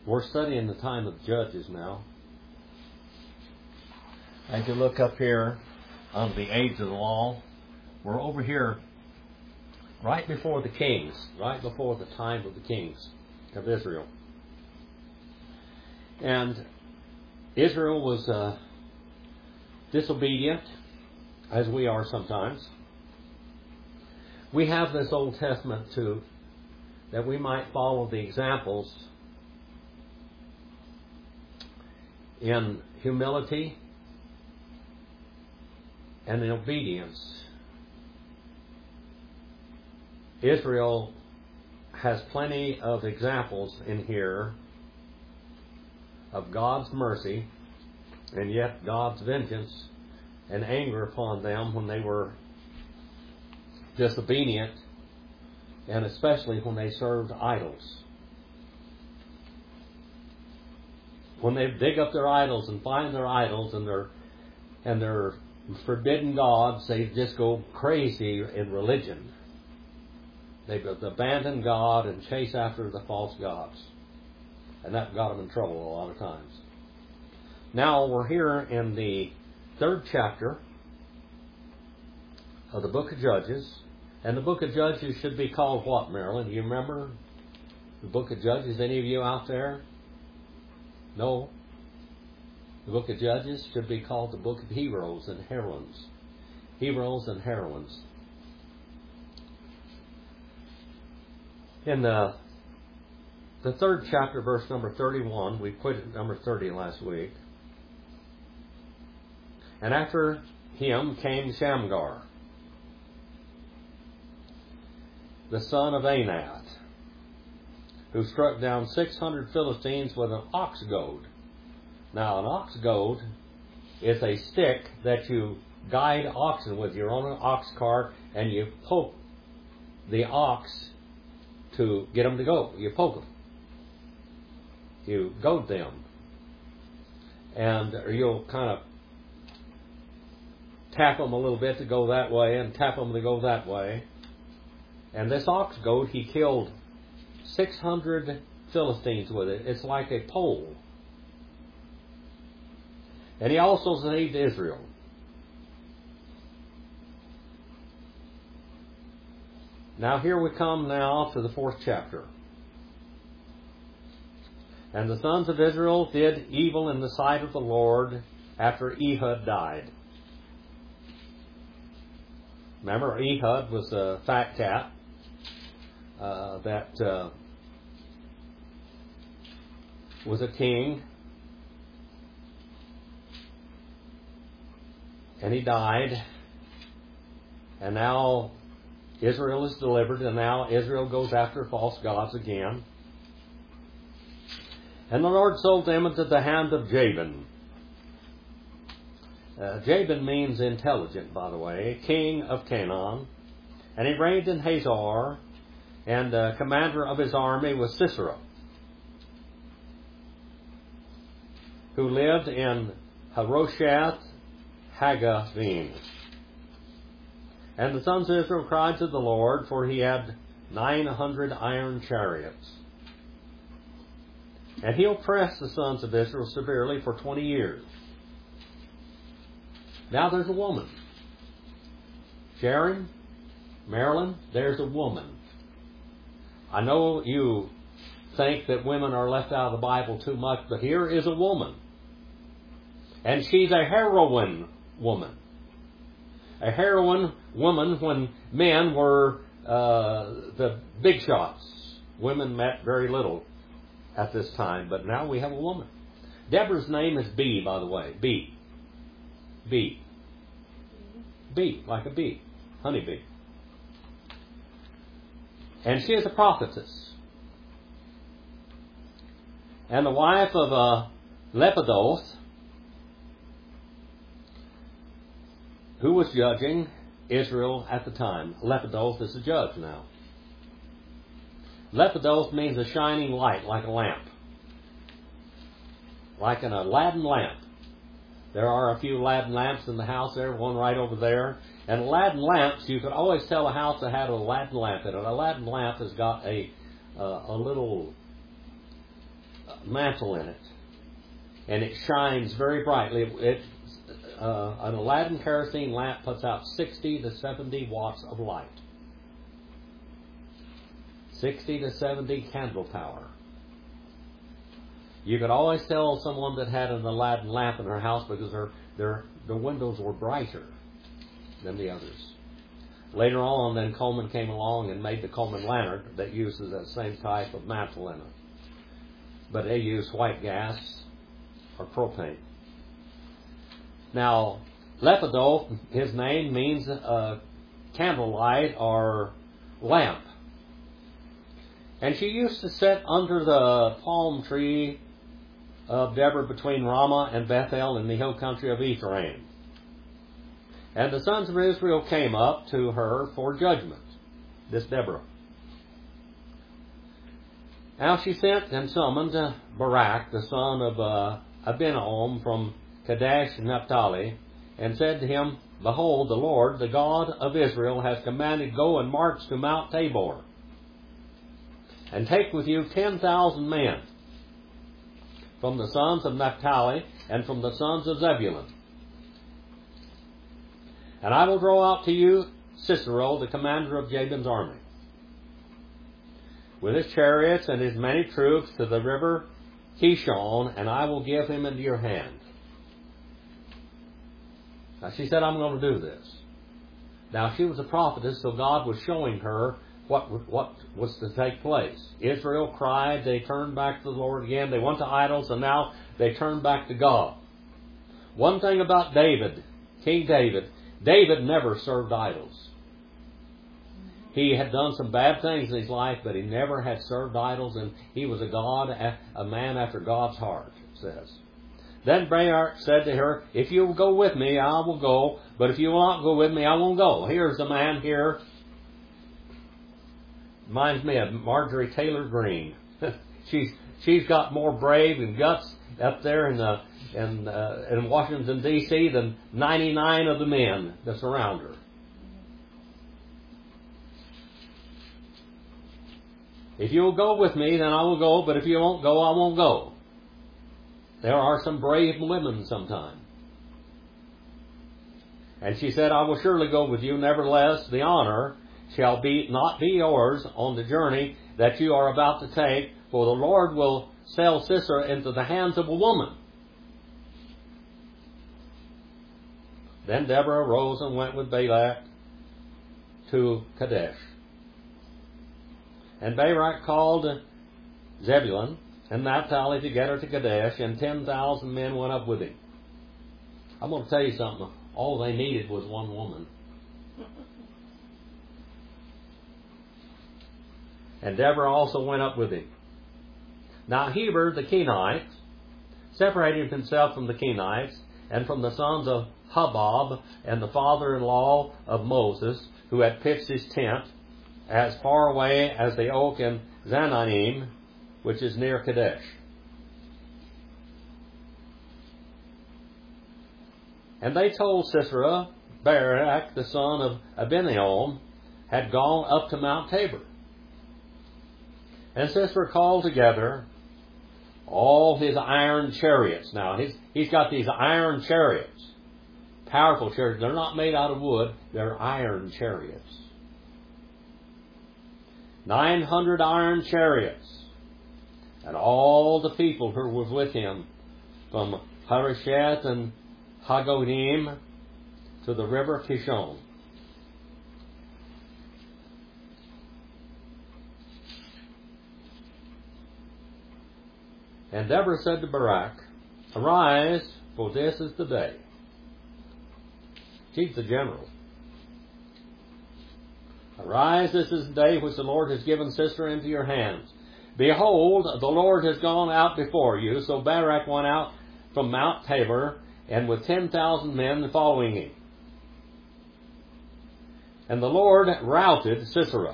We're studying the time of Judges now. As you look up here on the age of the law, we're over here right before the kings, right before the time of the kings of Israel. And Israel was disobedient, as we are sometimes. We have this Old Testament too, that we might follow the examples in humility and in obedience. Israel has plenty of examples in here of God's mercy and yet God's vengeance and anger upon them when they were disobedient, and especially when they served idols. When they dig up their idols and find their idols and their forbidden gods, they just go crazy in religion. They abandon God and chase after the false gods. And that got them in trouble a lot of times. Now we're here in the 3rd chapter of the book of Judges. And the book of Judges should be called what, Marilyn? Do you remember the book of Judges? Any of you out there? No? The book of Judges should be called the book of heroes and heroines. Heroes and heroines. In the 3rd chapter, verse number 31, we put it number 30 last week. And after him came Shamgar, the son of Anath, who struck down 600 Philistines with an ox goad. Now, an ox goad is a stick that you guide oxen with. You're on an ox cart and you poke the ox to get them to go. You poke them. You goad them. And you'll kind of tap them a little bit to go that way and tap them to go that way. And this ox goad, he killed 600 Philistines with it. It's like a pole. And he also saved Israel. Now here we come now to the 4th chapter. And the sons of Israel did evil in the sight of the Lord after Ehud died. Remember, Ehud was a fat cat that was a king, and he died, and now Israel is delivered, and now Israel goes after false gods again. And the Lord sold them into the hand of Jabin. Jabin means intelligent, by the way, king of Canaan, and he reigned in Hazor, and the commander of his army was Sisera, who lived in Haroshath Haggavim. And the sons of Israel cried to the Lord, for he had 900 iron chariots. And he oppressed the sons of Israel severely for 20 years. Now there's a woman. Sharon, Marilyn, there's a woman. I know you think that women are left out of the Bible too much, but here is a woman. And she's a heroine woman. A heroine woman when men were the big shots. Women meant very little at this time, but now we have a woman. Deborah's name is Bee, by the way. Bee. Bee. Bee, like a bee. Honeybee. And she is a prophetess. And the wife of Lepidoth, who was judging Israel at the time. Lepidoth is the judge now. Lepidoth means a shining light, like a lamp. Like an Aladdin lamp. There are a few Aladdin lamps in the house there, one right over there. And Aladdin lamps, you could always tell a house that had an Aladdin lamp in it. An Aladdin lamp has got a little mantle in it, and it shines very brightly. An Aladdin kerosene lamp puts out 60 to 70 watts of light. 60 to 70 candle power. You could always tell someone that had an Aladdin lamp in their house because their windows were brighter than the others. Later on, then Coleman came along and made the Coleman lantern that uses that same type of mantle in it. But they use white gas or propane. Now, Lepidolf, his name means candlelight or lamp. And she used to sit under the palm tree of Deborah between Ramah and Bethel in the hill country of Ephraim. And the sons of Israel came up to her for judgment, this Deborah. Now she sent and summoned Barak, the son of Abinoam from Kadesh Naphtali, and said to him, Behold, the Lord, the God of Israel, has commanded, Go and march to Mount Tabor, and take with you 10,000 men from the sons of Naphtali and from the sons of Zebulun. And I will draw out to you Sisera, the commander of Jabin's army, with his chariots and his many troops to the river Kishon, and I will give him into your hand. Now she said, I'm going to do this. Now she was a prophetess, so God was showing her what was to take place. Israel cried, they turned back to the Lord again, they went to idols, and now they turned back to God. One thing about David, King David, David never served idols. He had done some bad things in his life, but he never had served idols, and he was a man after God's heart, it says. Then Barak said to her, If you will go with me, I will go, but if you will not go with me, I won't go. Here's a man here. Reminds me of Marjorie Taylor Greene. she's got more brave and guts up there in Washington, D.C. than 99 of the men that surround her. If you will go with me, then I will go, but if you won't go, I won't go. There are some brave women sometimes. And she said, I will surely go with you. Nevertheless, the honor shall not be yours on the journey that you are about to take, for the Lord will sell Sisera into the hands of a woman. Then Deborah arose and went with Balak to Kadesh. And Barak called Zebulun and Naphtali together to Kadesh, and 10,000 men went up with him. I'm going to tell you something. All they needed was one woman. And Deborah also went up with him. Now Heber the Kenite separated himself from the Kenites and from the sons of Hobab and the father-in-law of Moses, who had pitched his tent as far away as the oak in Zananim, which is near Kadesh. And they told Sisera, Barak, the son of Abinoam, had gone up to Mount Tabor. And Sisera called together all his iron chariots. Now, he's got these iron chariots, powerful chariots. They're not made out of wood, they're iron chariots. 900 iron chariots. And all the people who were with him, from Harosheth and Hagodim to the river Kishon. And Deborah said to Barak, Arise, for this is the day. She's the general. Arise, this is the day which the Lord has given Sisera into your hands. Behold, the Lord has gone out before you. So Barak went out from Mount Tabor, and with 10,000 men following him. And the Lord routed Sisera.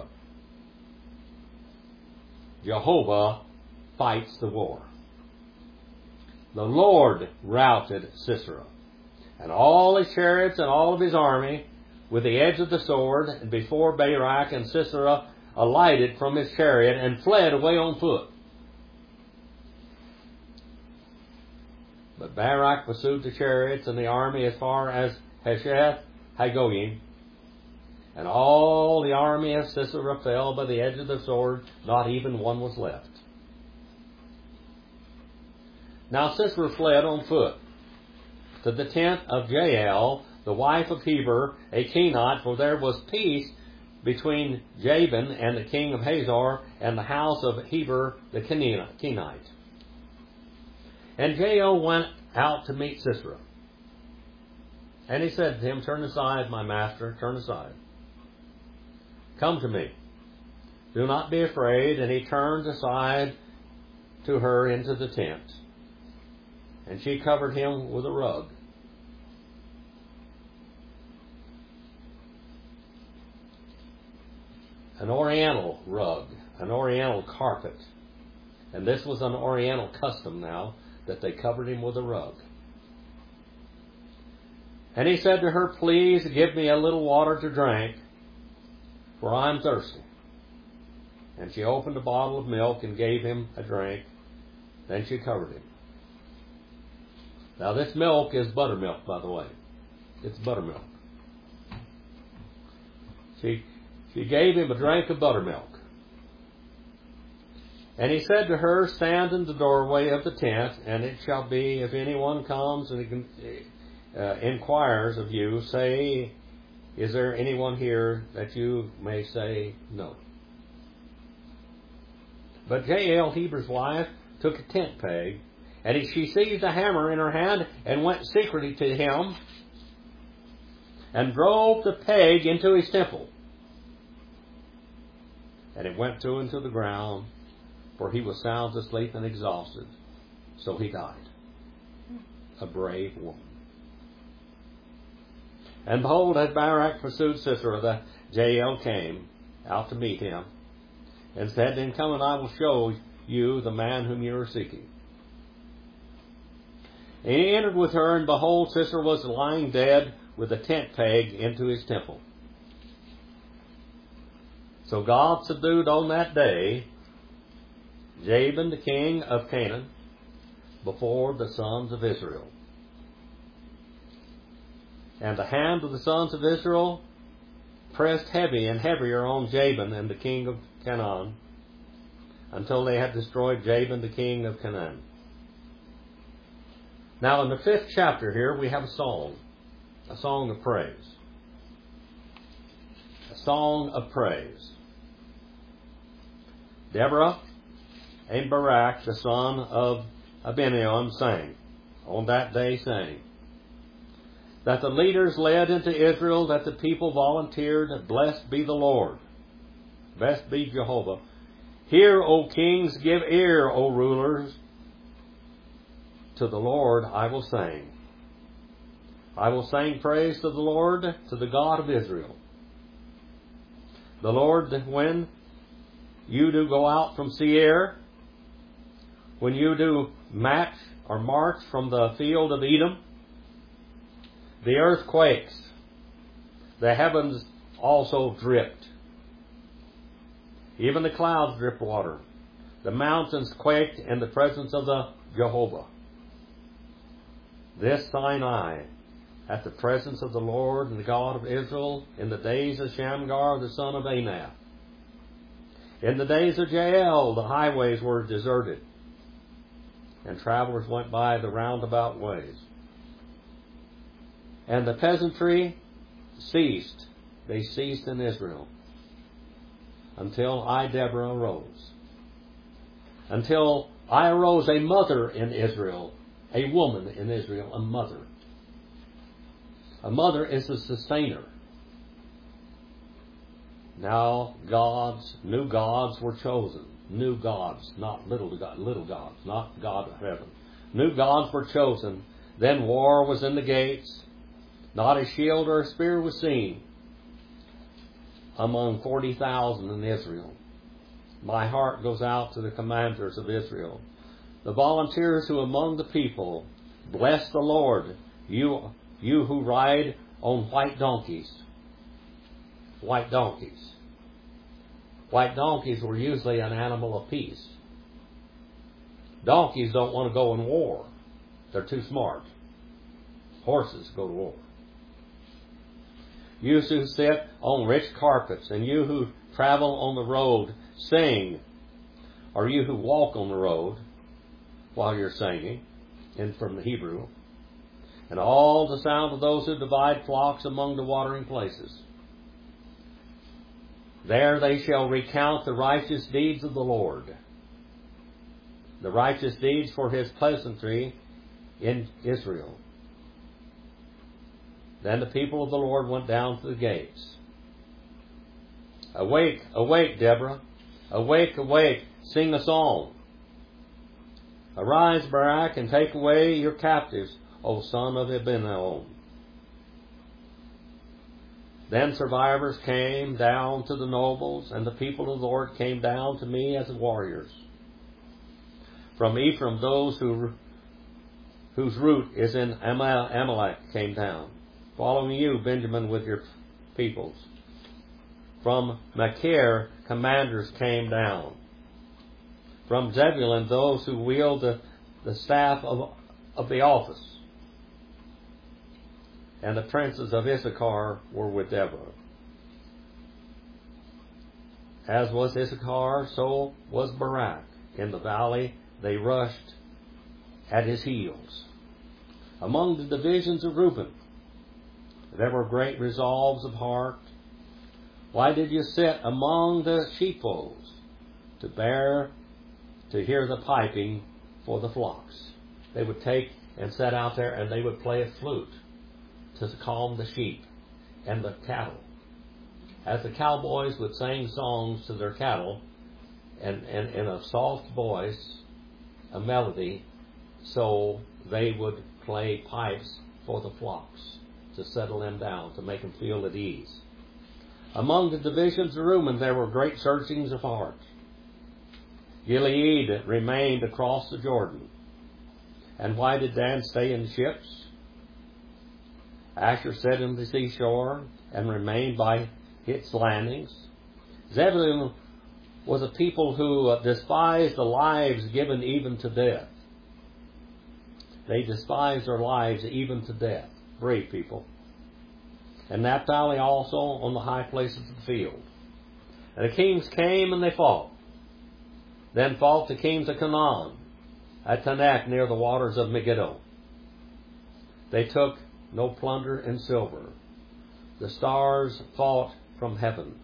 Jehovah fights the war. The Lord routed Sisera, and all his chariots and all of his army, with the edge of the sword, and before Barak and Sisera alighted from his chariot and fled away on foot. But Barak pursued the chariots and the army as far as Hesheth Hagoyim, and all the army of Sisera fell by the edge of the sword, not even one was left. Now Sisera fled on foot to the tent of Jael, the wife of Heber, a Kenite, for there was peace between Jabin and the king of Hazor and the house of Heber the Kenite. And Jael went out to meet Sisera. And he said to him, "Turn aside, my master, turn aside. Come to me. Do not be afraid." And he turned aside to her into the tent. And she covered him with a rug. An oriental rug, an oriental carpet. And this was an oriental custom now, that they covered him with a rug. And he said to her, "Please give me a little water to drink, for I am thirsty." And she opened a bottle of milk and gave him a drink. Then she covered him. Now this milk is buttermilk, by the way. It's buttermilk. She gave him a drink of buttermilk. And he said to her, "Stand in the doorway of the tent, and it shall be, if anyone comes and inquires of you, say, 'Is there anyone here?' that you may say no." But Jael, Heber's wife, took a tent peg, and she seized a hammer in her hand and went secretly to him and drove the peg into his temple. And it went through into the ground, for he was sound asleep and exhausted. So he died. A brave woman. And behold, as Barak pursued Sisera, the Jael came out to meet him, and said to him, "Come, and I will show you the man whom you are seeking." And he entered with her, and behold, Sisera was lying dead with a tent peg into his temple. So God subdued on that day Jabin, the king of Canaan, before the sons of Israel. And the hand of the sons of Israel pressed heavy and heavier on Jabin and the king of Canaan, until they had destroyed Jabin, the king of Canaan. Now in the 5th chapter here we have a song of praise. A song of praise. Deborah and Barak, the son of Abinoam, sang, on that day sang, that the leaders led into Israel, that the people volunteered, "Blessed be the Lord. Blessed be Jehovah. Hear, O kings, give ear, O rulers. To the Lord I will sing. I will sing praise to the Lord, to the God of Israel. The Lord, when you do go out from Seir, when you do march from the field of Edom, the earth quakes, the heavens also dripped. Even the clouds drip water. The mountains quaked in the presence of the Jehovah. This thine eye, at the presence of the Lord and the God of Israel, in the days of Shamgar the son of Anath. In the days of Jael, the highways were deserted, and travelers went by the roundabout ways. And the peasantry ceased. They ceased in Israel, until I, Deborah, arose. Until I arose, a mother in Israel, a woman in Israel, a mother. A mother is a sustainer. Now new gods were chosen. New gods, not little gods, not God of heaven. New gods were chosen. Then war was in the gates. Not a shield or a spear was seen among 40,000 in Israel. My heart goes out to the commanders of Israel, the volunteers who among the people bless the Lord, you who ride on white donkeys. White donkeys. White donkeys were usually an animal of peace. Donkeys don't want to go in war. They're too smart. Horses go to war. You who sit on rich carpets, and you who travel on the road, sing. Or you who walk on the road while you're singing, and from the Hebrew. And all the sound of those who divide flocks among the watering places. There they shall recount the righteous deeds of the Lord, the righteous deeds for His pleasantry in Israel. Then the people of the Lord went down to the gates. Awake, awake, Deborah. Awake, awake, sing a song. Arise, Barak, and take away your captives, O son of Abinoam. Then survivors came down to the nobles, and the people of the Lord came down to me as warriors. From Ephraim, those whose root is in Amalek came down, following you, Benjamin, with your peoples. From Machir, commanders came down. From Zebulun, those who wield the staff of the office. And the princes of Issachar were with Deborah. As was Issachar, so was Barak. In the valley they rushed at his heels. Among the divisions of Reuben, there were great resolves of heart. Why did you sit among the sheepfolds to hear the piping for the flocks? They would take and sit out there and they would play a flute to calm the sheep and the cattle. As the cowboys would sing songs to their cattle and in a soft voice, a melody, so they would play pipes for the flocks to settle them down, to make them feel at ease. Among the divisions of Reuben there were great searchings of heart. Gilead remained across the Jordan. And why did Dan stay in ships? Asher sat in the seashore and remained by its landings. Zebulun was a people who despised the lives given even to death. They despised their lives even to death. Brave people. And Naphtali also on the high places of the field. And the kings came and they fought. Then fought the kings of Canaan at Tanakh near the waters of Megiddo. They took no plunder in silver. The stars fought from heaven.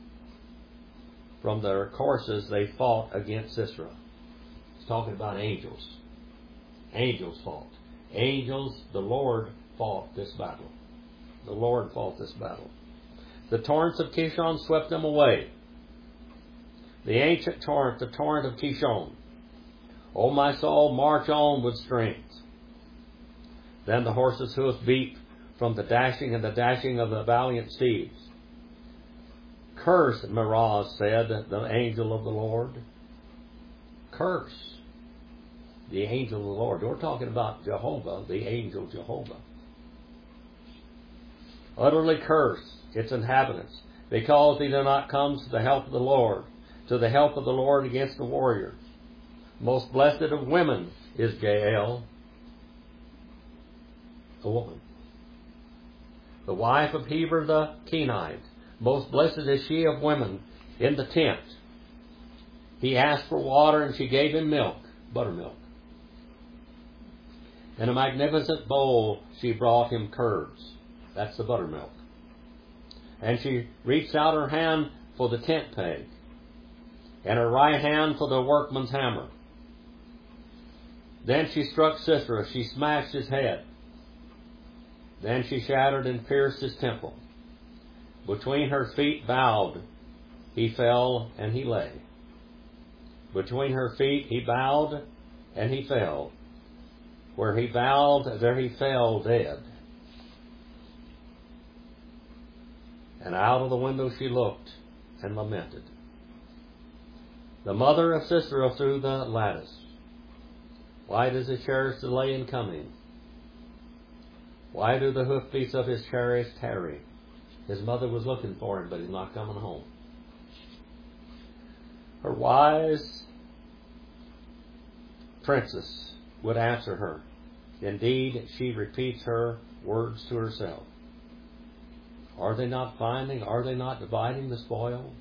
From their courses they fought against Sisera. It's talking about angels. Angels fought. Angels, the Lord fought this battle. The Lord fought this battle. The torrents of Kishon swept them away. The ancient torrent, the torrent of Kishon. O my soul, march on with strength. Then the horses' hoofs beat from the dashing and the dashing of the valiant steeds. Curse, Meroz said, the angel of the Lord. Curse the angel of the Lord. We're talking about Jehovah, the angel Jehovah. Utterly curse its inhabitants, because they do not come to the help of the Lord, to the help of the Lord against the warriors. Most blessed of women is Jael, a woman. The wife of Heber the Kenite. Most blessed is she of women in the tent. He asked for water and she gave him milk, buttermilk. In a magnificent bowl she brought him curds. That's the buttermilk. And she reached out her hand for the tent peg, and her right hand for the workman's hammer. Then she struck Sisera. She smashed his head. Then she shattered and pierced his temple. Between her feet bowed, he fell and he lay. Between her feet he bowed and he fell. Where he bowed, there he fell dead. And out of the window she looked and lamented. The mother of Sisera through the lattice. Why does his chariot delay in coming? Why do the hoofbeats of his chariots tarry? His mother was looking for him, but he's not coming home. Her wise princess would answer her, Indeed, she repeats her words to herself. Are they not finding? Are they not dividing the spoil?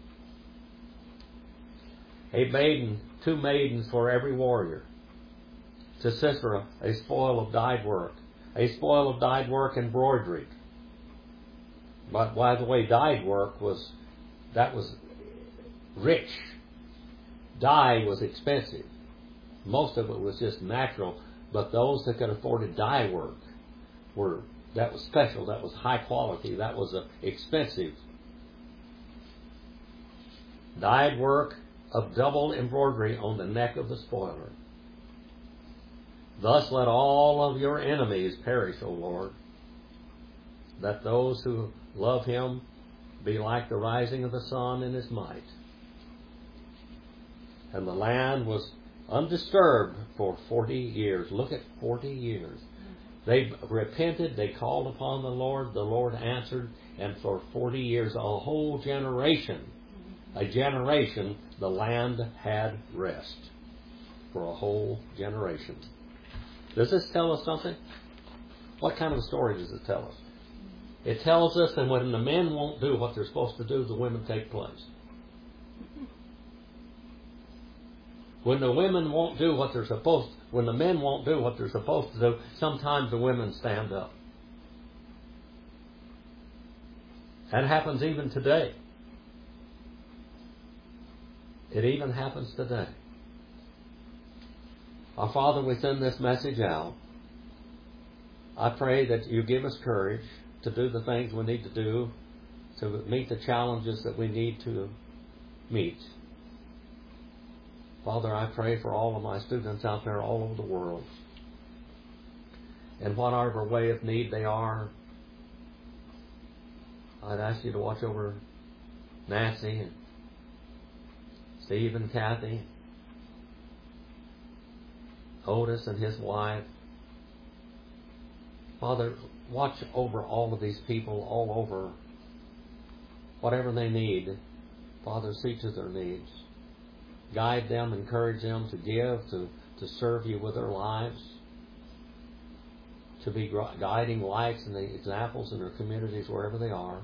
A maiden, 2 maidens for every warrior. To Sisera, a spoil of dyed work. A spoil of dyed work embroidery. But by the way, dyed work was rich. Dye was expensive. Most of it was just natural, but those that could afford dye work that was special, that was high quality, that was expensive. Dyed work of double embroidery on the neck of the spoiler. Thus let all of your enemies perish, O Lord. Let those who love him be like the rising of the sun in his might. And the land was undisturbed for 40 years. Look at 40 years. They repented, they called upon the Lord answered, and for 40 years, a whole generation, the land had rest. For a whole generation. Does this tell us something? What kind of a story does it tell us? It tells us that when the men won't do what they're supposed to do, the women take place. When the women won't do what they're supposed, when the men won't do what they're supposed to do, sometimes the women stand up. That happens even today. It even happens today. Our Father, we send this message out. I pray that you give us courage to do the things we need to do, to meet the challenges that we need to meet. Father, I pray for all of my students out there all over the world. In whatever way of need they are, I'd ask you to watch over Nancy and Steve and Kathy, Otis and his wife. Father, watch over all of these people all over. Whatever they need, Father, see to their needs. Guide them, encourage them to give, to serve you with their lives, to be guiding lights and the examples in their communities wherever they are.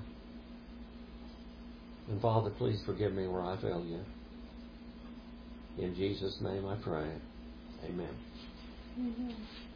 And Father, please forgive me where I fail you. In Jesus' name I pray. Amen. Amen.